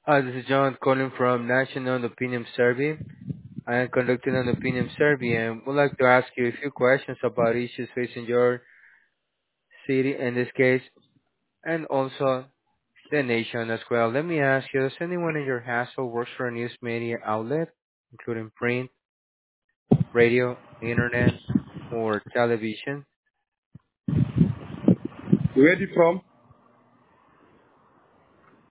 Hi, this is John calling from National Opinion Survey. I am conducting an opinion survey and would like to ask you a few questions about issues facing your city in this case, and also the nation as well. Let me ask you, does anyone in your household works for a news media outlet, including print, radio, internet, or television? Where are you from?